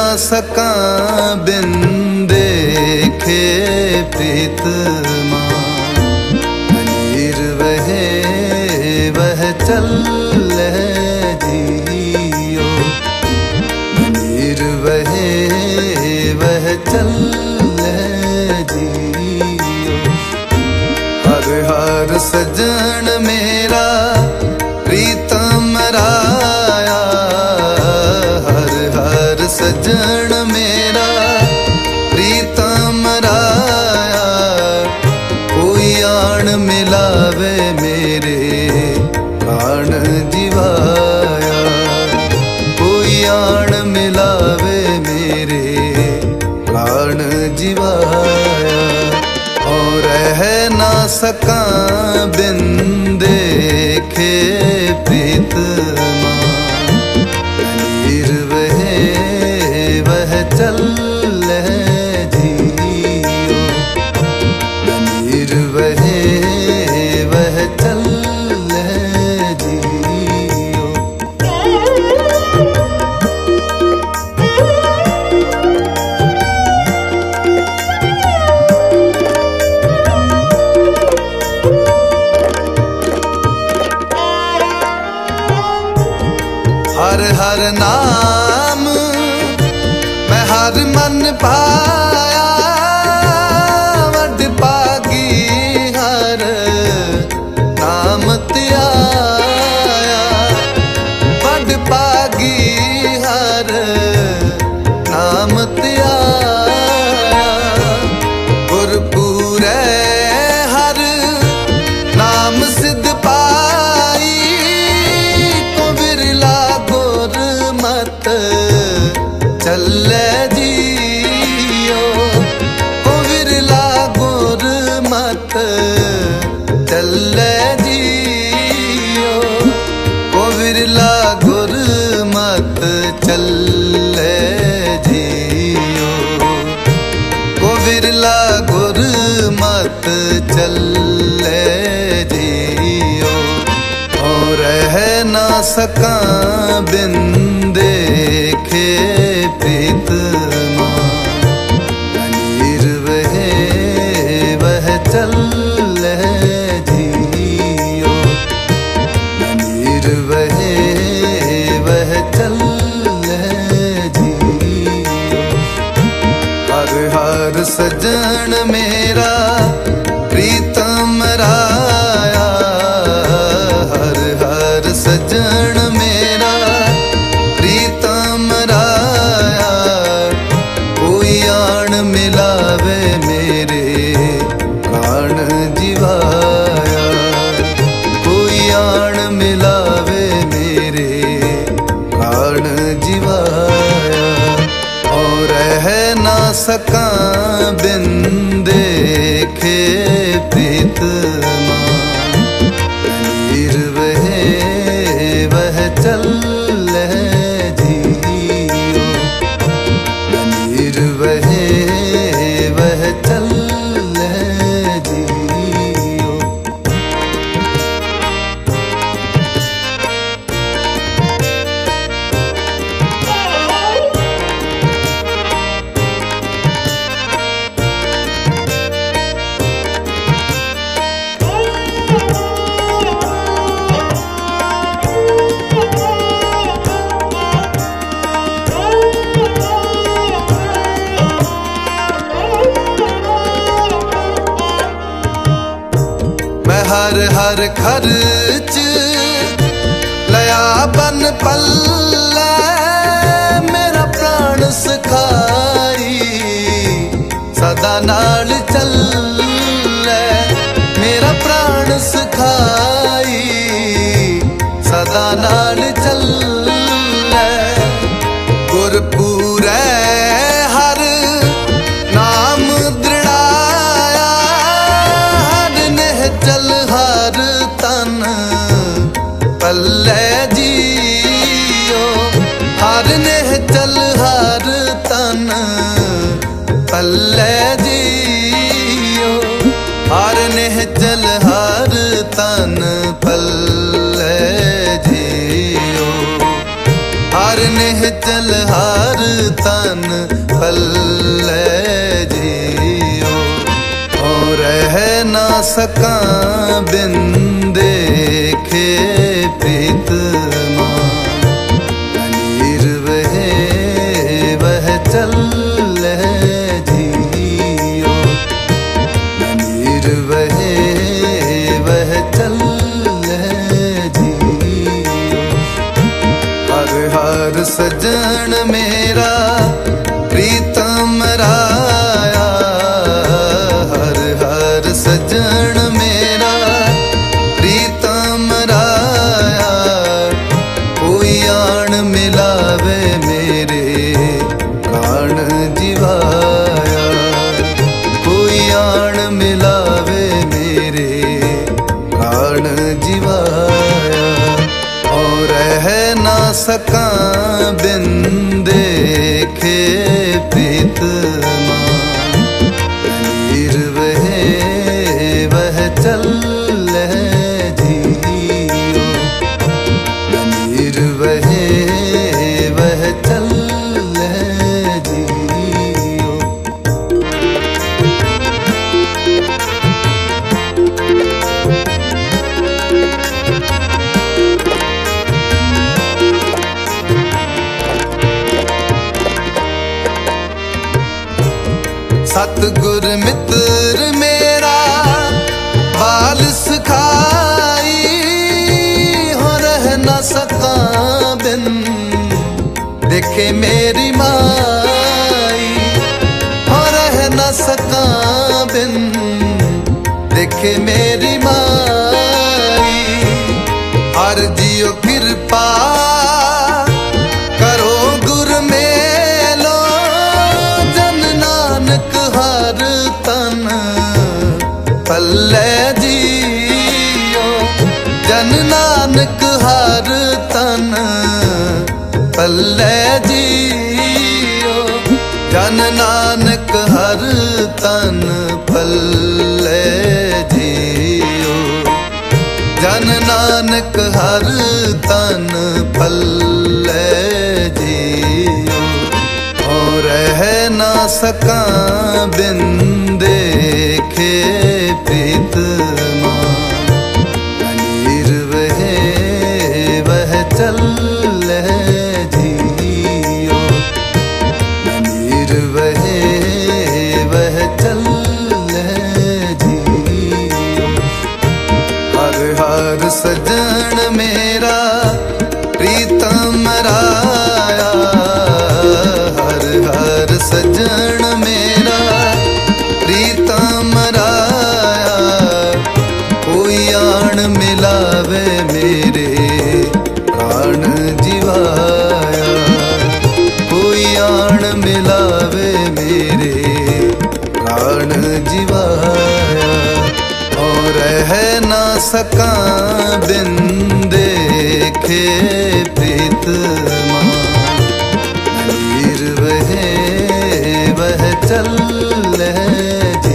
सकां बिन देखे प्रीतमा। मंजीर वहे वह चले जियो, मंजीर वहे वह चले जियो। हर हर सजन मेरा प्रीतम राया, हर हर सजन मेरा प्रीतम राया। कोई आन मिलावे मेरे प्राण जीवाया, कोई आन मिलावे मेरे प्राण जीवाया। और रह ना सकां बिन देखे प्रीतमा। मंजीर वहे वह चले जियो, मंजीर वहे वह चले जियो। हर हर नाम मैं हर मन पाया, वड पागी हर नाम त्याया। वड पागी हर नाम त्याया। गुरपुरे हर नाम सिद्ध पाई, को बिरला गुरमत चले जियो। को बिरला गुरमत चले जियो, को बिरला गुरमत चले जियो। को बिरला गुरमत चले जियो। और रह ना सकां बिन देखे प्रीतमा। मंजीर वहे वह चले जियो, मंजीर वहे वह चले जियो। हर हर सजन मेरा प्रीतम राया, हर हर सजन मेरा प्रीतम राया। कोई आन मिलावे मेरे प्राण जीवाया, कोई आन मिलावे मेरे प्राण जीवाया। और रह ना सकां बिन देखे प्रीतमा। मंजीर वहे वह चले जियो, मंजीर वहे वह चले जियो। मैं हर हर खर्च लया बन पल्ले, मेरा प्राण सखाई सदा नाल चले। मेरा प्राण सखाई सदा नाल चले। गुरपुरे हर नाम दृढ़ाया, हर नेह चल हर तन पल्ले जियो। हर नेह चल हर तन पल्ले जियो। हर नेह चल हर तन पल्ले जियो। हर नेह चल हर तन पल्ले जियो। और रह ना सका बिन देखे प्रीतमा, नीर वह चल जियो, नीर वह चल जियो। हर हर सजन मेरा प्रीतम राया, हर हर सजन मेरा प्रीतम राया। कोई आन मिलावे मेरे प्राण जीवाया, कोई आन मिलावे मेरे प्राण जीवाया। और रह ना सका बिन देखे प्रीतमा, नीर वह चल जियो, नीर वह चल जियो। सतगुर मित्र मेरा बाल सिखाई, हो रह न सका बिन देखे मेरी माई, हो रह न सका बिन देखे मेरी माई। हर जियो कृपा करो गुर मेलो, जन नानक हर तन पल्ले जियो, जन नानक हर तन पल्ले जियो, जन नानक हर तन पल्ले जियो, जन नानक हर तन पल्ले जियो। और रह ना सका बिन देखे प्रीतमा, नीर वह चल जियो, नीर वह चल जियो। हर हर सजन मेरा प्रीतम राया, हर हर सजन मेरा प्रीतम राया। कोई आन मिलावे मेरे प्राण जीवाया, कोई आन मिलावे मेरे प्राण जीवाया। और रह ना सका बिन देखे प्रीतमा, नीर वह चल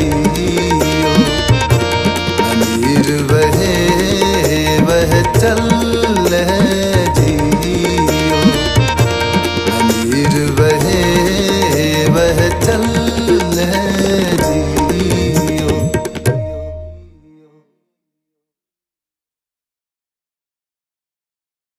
जियो, नीर वह चल